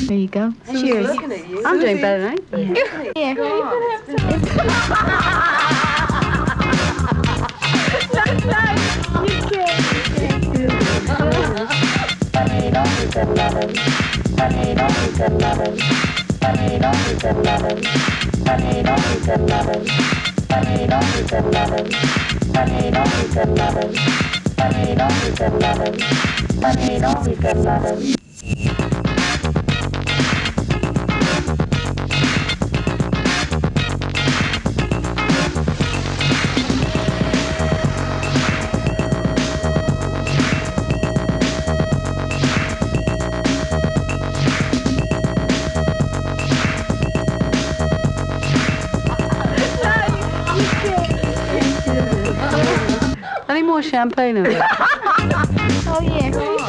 There you go. Cheers. Looking at you. I'm doing better than anybody. Yeah. I need more champagne of it. Oh, yeah.